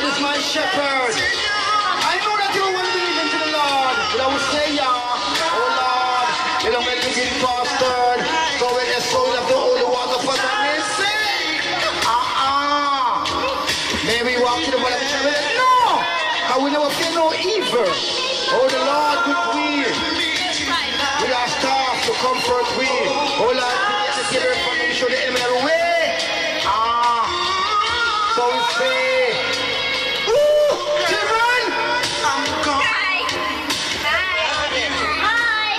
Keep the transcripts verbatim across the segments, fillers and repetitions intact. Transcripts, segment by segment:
God is my shepherd. I know that you will believe into the Lord, but I will say, yeah, oh Lord, you don't make me get bastard. So when the soul of the holy water for the missing, uh-uh. Maybe walk to the bottom of the church. No, I will never fear no evil. Oh, the Lord with we. We are staff to comfort we. Oh Lord, to get the from me, show the M L way. Ah, so we say, ooh, children, I'm gone. Hi. Hi. Hi.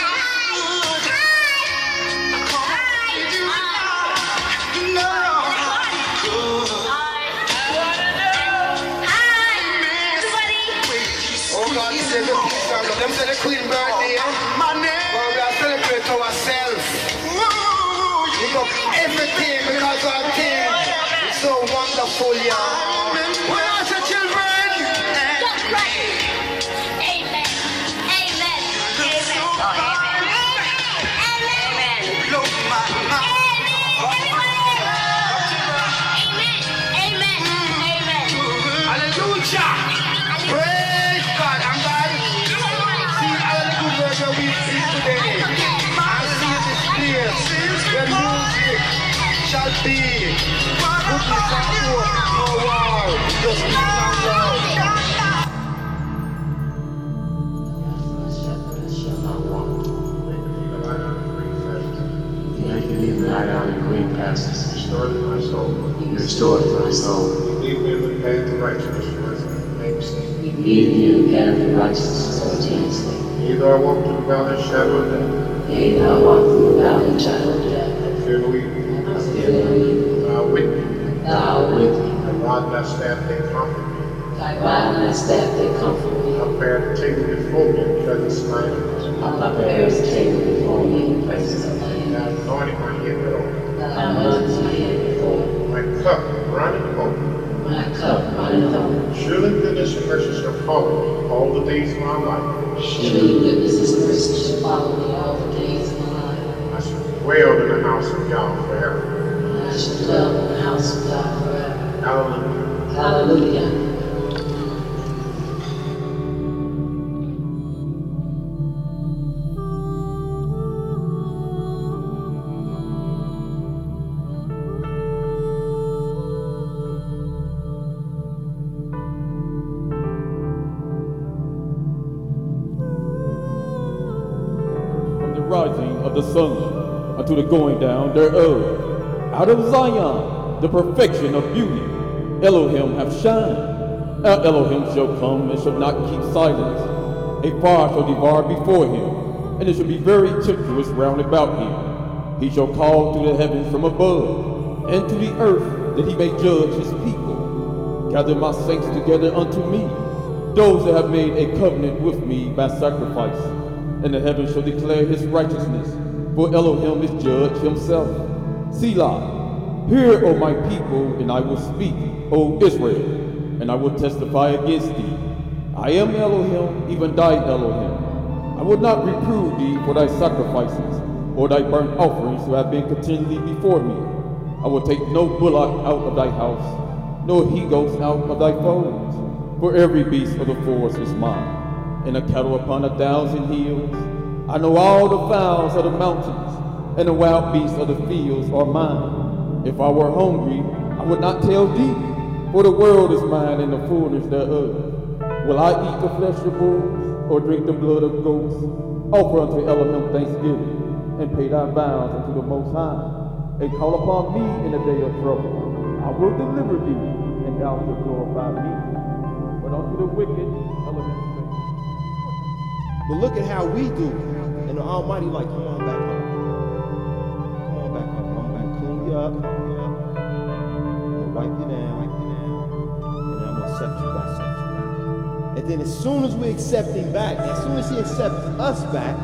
Oh God, this is the peace song. Them say the Queen birthday. My name. But we are celebrating ourselves. Pick up everything because our thing is so wonderful, yeah. We are the children. That's right. Amen. Amen. Amen. Oh, amen. Amen. Blow my mind. Amen. Amen. Amen. Hallelujah. Praise God. And God, see all the good work that we see today. I see this clear. Where music shall be. Goodness and hope, no war. Just peace and love. Thank you, leave lie down in green pastures. Restored my soul. You restored my soul. Lead me in the path of righteousness for his name's sake. Lead me in the path of righteousness for his name's sake. Yea, though I walk through the valley of the shadow of death, Yea, thou walk through the valley of the shadow of death. I fear no evil. I fear no evil. Thou art with me. Thou art with me. Thy rod and thy staff, they comfort me. Thy rod and thy staff, they comfort me. Thou preparest a table before me in the presence of my enemies. Thou preparest a table before me in the presence of my enemies. Thou anointing my head with oil. Thou anointest my head with oil. My cup runneth over. My cup runneth over. Surely goodness and mercy shall follow me all the days of my life. Surely goodness and mercy shall follow me all the days of my life. I shall dwell in the house of Yahweh forever. And I shall dwell in the house of God forever. Hallelujah. Hallelujah. Rising of the sun unto the going down thereof. Out of Zion, the perfection of beauty, Elohim hath shined. Our Elohim shall come and shall not keep silence. A fire shall devour before him, and it shall be very tempestuous round about him. He shall call to the heavens from above, and to the earth, that he may judge his people. Gather my saints together unto me, those that have made a covenant with me by sacrifice. And the heavens shall declare his righteousness, for Elohim is judge himself. Selah, hear, O my people, and I will speak, O Israel, and I will testify against thee. I am Elohim, even thy Elohim. I will not reprove thee for thy sacrifices, or thy burnt offerings who have been continually before me. I will take no bullock out of thy house, nor he-goat out of thy folds, for every beast of the forest is mine, and the cattle upon a thousand hills. I know all the fowls of the mountains, and the wild beasts of the fields are mine. If I were hungry, I would not tell thee, for the world is mine and the fullness thereof. Will I eat the flesh of bulls, or drink the blood of goats? Offer unto Elohim thanksgiving, and pay thy vows unto the Most High, and call upon me in the day of trouble. I will deliver thee, and thou shalt glorify me. But unto the wicked, Elohim. But look at how we do it. And the Almighty like, come on back home. Come on back home. Come on back. Clean you up. Clean you up. I'm gonna wipe you down. Wipe you down. And I'm gonna accept you back. Accept you back. And then as soon as we accept him back, as soon as he accepts us back,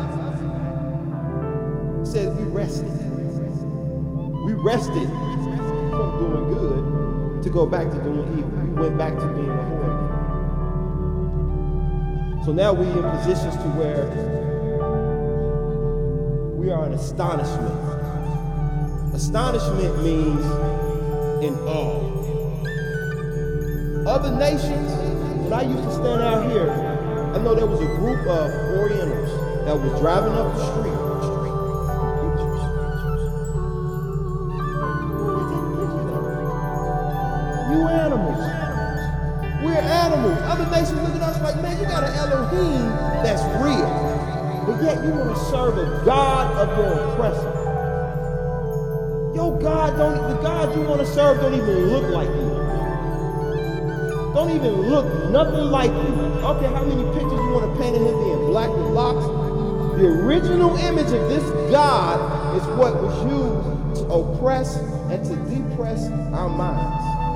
he says we rested. We rested from doing good to go back to doing evil. We went back to being a whore. So now we're in positions to where we are in astonishment. Astonishment means in awe. other nations, when I used to stand out here, I know there was a group of Orientals that was driving up the street. You animals. We're animals. Other nations look at us like, man, you got an Elohim that's real. But yet you want to serve a God of your oppressor. Your God don't, the God you want to serve don't even look like you. Don't even look nothing like you. I don't care how many pictures you want to paint of him being black with locks. The original image of this God is what was used to oppress and to depress our minds.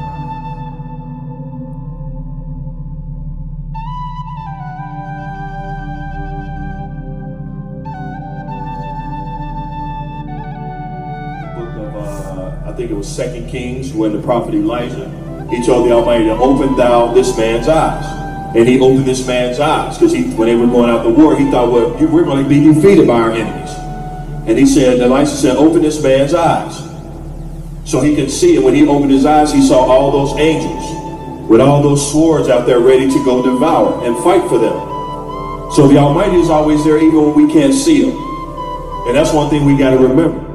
I think it was Second Kings when the prophet Elijah, he told the Almighty to open thou this man's eyes. And he opened this man's eyes because he, when they were going out to war, he thought, well, we're going to be defeated by our enemies. And he said, Elisha said, open this man's eyes. So he could see, and when he opened his eyes, he saw all those angels with all those swords out there ready to go devour and fight for them. So the Almighty is always there even when we can't see him. And that's one thing we got to remember.